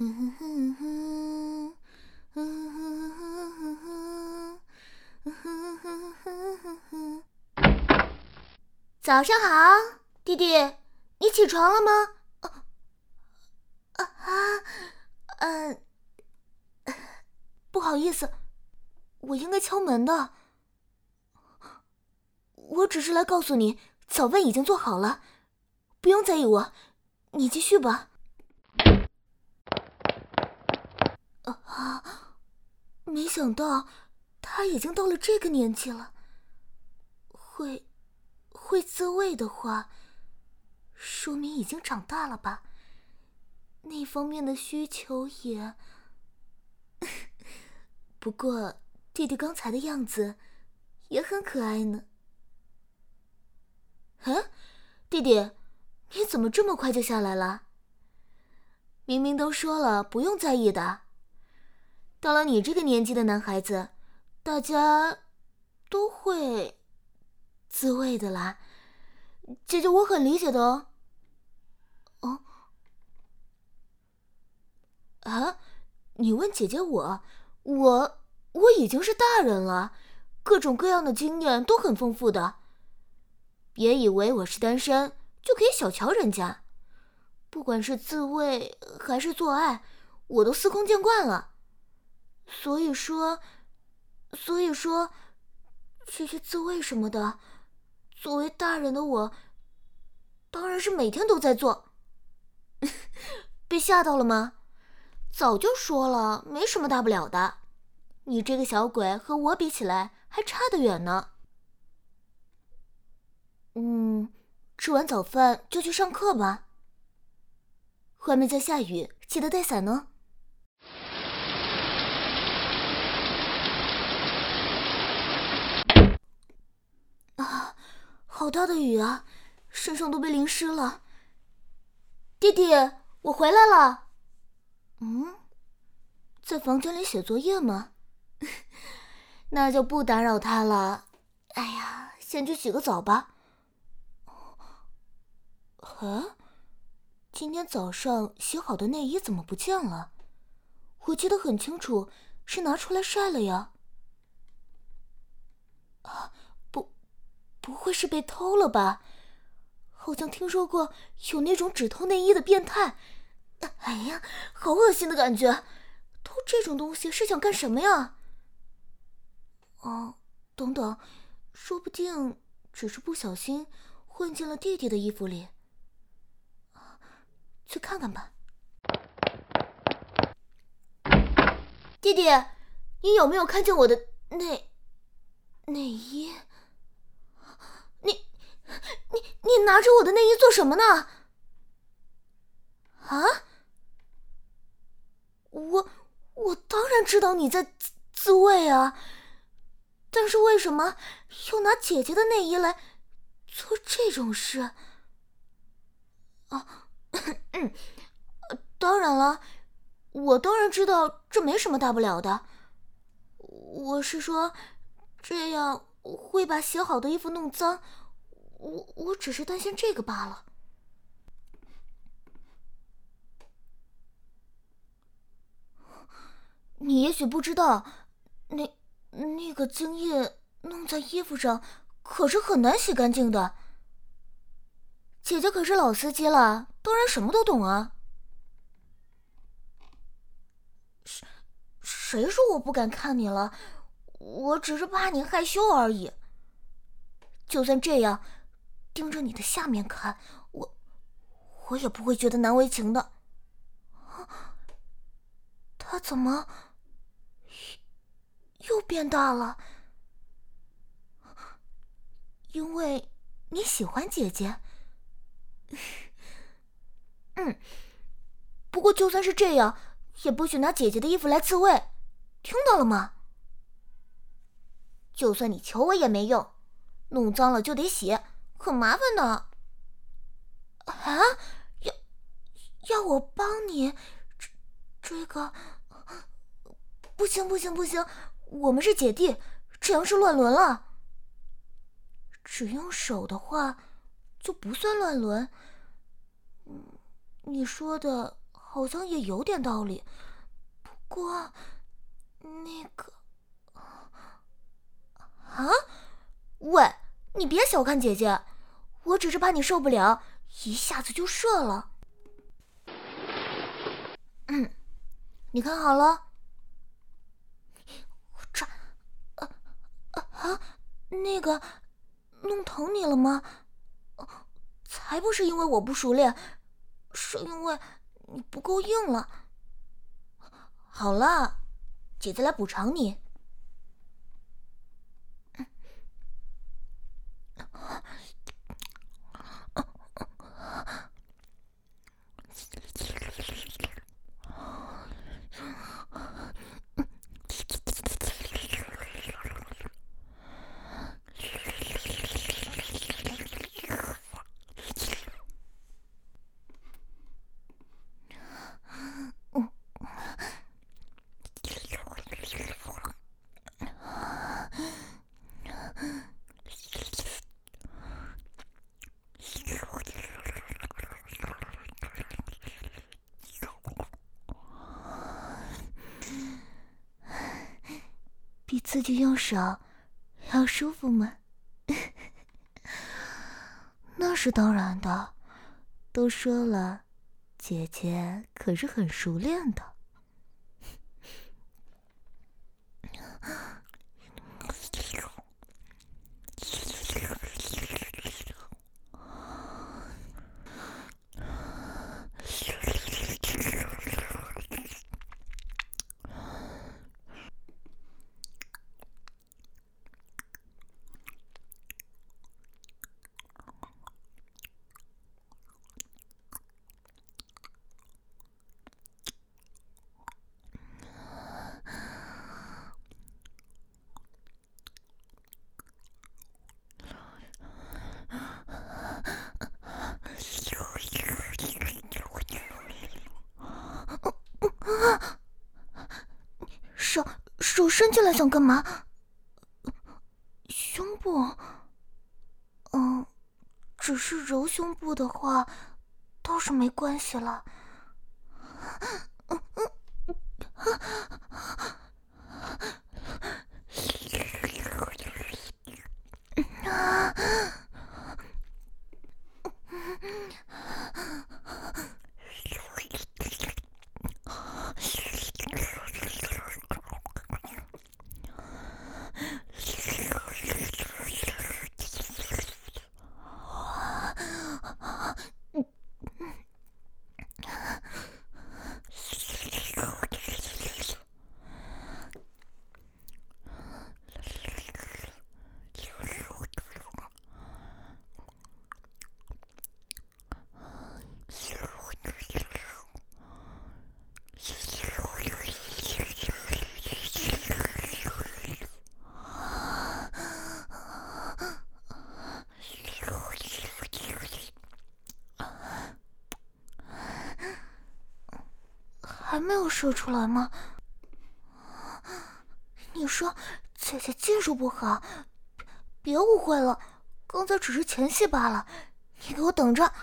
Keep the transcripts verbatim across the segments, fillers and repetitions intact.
早上好，弟弟，你起床了吗？啊啊，嗯、呃，不好意思，我应该敲门的。我只是来告诉你，早饭已经做好了，不用在意我，你继续吧。啊，没想到他已经到了这个年纪了，会会自慰的话，说明已经长大了吧？那方面的需求也……不过弟弟刚才的样子也很可爱呢。嗯，弟弟，你怎么这么快就下来了？明明都说了不用在意的。到了你这个年纪的男孩子，大家都会自慰的啦。姐姐，我很理解的哦。哦，啊，你问姐姐我，我我已经是大人了，各种各样的经验都很丰富的。别以为我是单身就可以小瞧人家，不管是自慰还是做爱，我都司空见惯了。所以说，所以说，去去自慰什么的，作为大人的我，当然是每天都在做。被吓到了吗？早就说了，没什么大不了的。你这个小鬼和我比起来还差得远呢。嗯，吃完早饭就去上课吧。外面在下雨，记得带伞呢。啊，好大的雨啊，身上都被淋湿了。弟弟，我回来了。嗯，在房间里写作业吗？那就不打扰他了。哎呀，先去洗个澡吧。啊，今天早上洗好的内衣怎么不见了？我记得很清楚，是拿出来晒了呀。啊，不，不会是被偷了吧？好像听说过有那种只偷内衣的变态。哎呀，好恶心的感觉！偷这种东西是想干什么呀？哦，等等，说不定只是不小心混进了弟弟的衣服里。去看看吧。弟弟，你有没有看见我的内内衣？你你你拿着我的内衣做什么呢？啊？我我当然知道你在自自慰啊，但是为什么又拿姐姐的内衣来做这种事？啊，嗯，当然了，我当然知道这没什么大不了的。我是说，这样会把洗好的衣服弄脏，我我只是担心这个罢了。你也许不知道，那那个精液弄在衣服上可是很难洗干净的。姐姐可是老司机了，当然什么都懂啊。谁谁说我不敢看你了？我只是怕你害羞而已。就算这样，盯着你的下面看，我我也不会觉得难为情的。他怎么又变大了？因为你喜欢姐姐。嗯，不过就算是这样，也不许拿姐姐的衣服来自慰，听到了吗？就算你求我也没用，弄脏了就得洗，很麻烦的。啊？要要我帮你？这这个不行不行不行，我们是姐弟，这样是乱伦了。只用手的话就不算乱伦。嗯，你说的好像也有点道理。不过，那个……啊？喂，你别小看姐姐，我只是怕你受不了，一下子就射了。嗯，你看好了。我这……啊啊啊！那个，弄疼你了吗？才不是因为我不熟练，是因为你不够硬了。好了，姐姐来补偿你。比自己用手要舒服吗？那是当然的，都说了，姐姐可是很熟练的。手手伸进来想干嘛？胸部？嗯，只是揉胸部的话，倒是没关系了。嗯嗯啊！还没有射出来吗？你说姐姐技术不好，别误会了，刚才只是前戏罢了。你给我等着。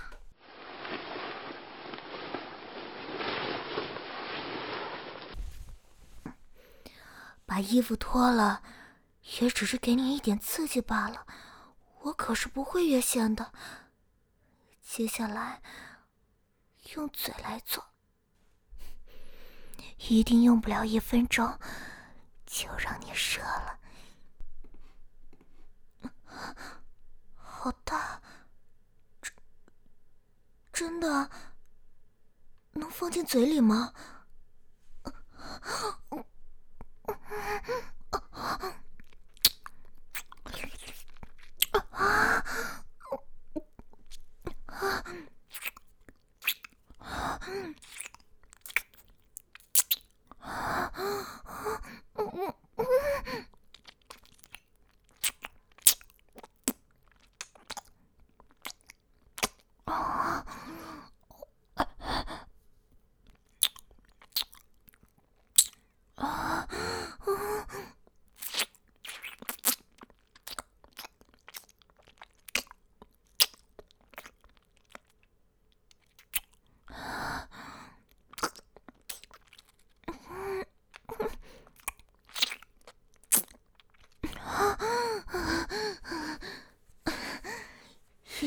把衣服脱了，也只是给你一点刺激罢了，我可是不会越线的。接下来用嘴来做，一定用不了一分钟就让你射了。好大，真真的能放进嘴里吗？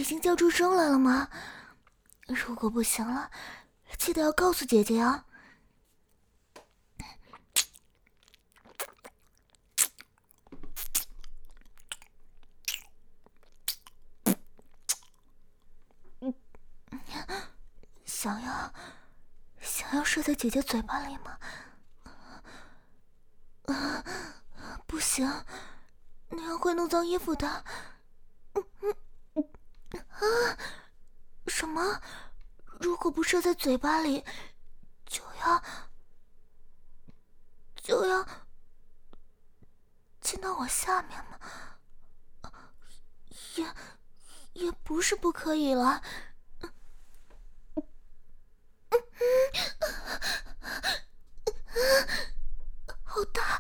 已经叫出声来了吗？如果不行了，记得要告诉姐姐啊。想要想要射在姐姐嘴巴里吗？啊，不行，那样会弄脏衣服的。嗯嗯啊，什么？如果不射在嘴巴里，就要就要进到我下面吗？也也不是不可以了。好大！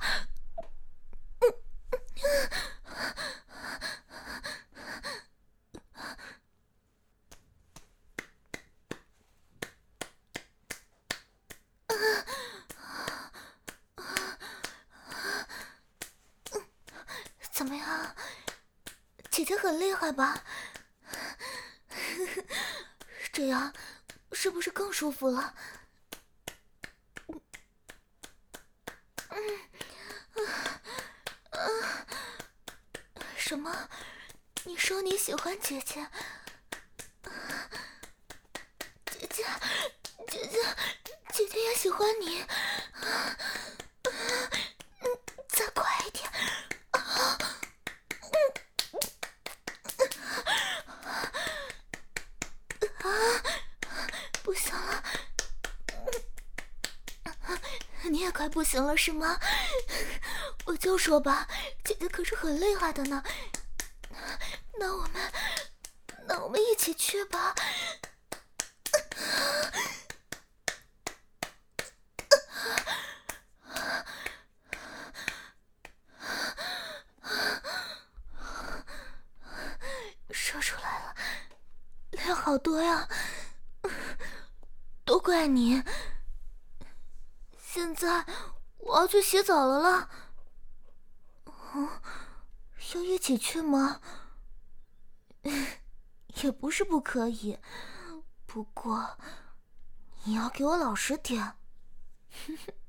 怎么样，姐姐很厉害吧？这样是不是更舒服了？什么？你说你喜欢姐姐？姐姐，姐姐，姐姐也喜欢你。再快一点！啊，不行了，你也快不行了是吗？我就说吧，姐姐可是很厉害的呢。那我们，那我们一起去吧。说出来了，量好多呀，都怪你。现在我要去洗澡了啦。哦，要一起去吗？也不是不可以，不过你要给我老实点。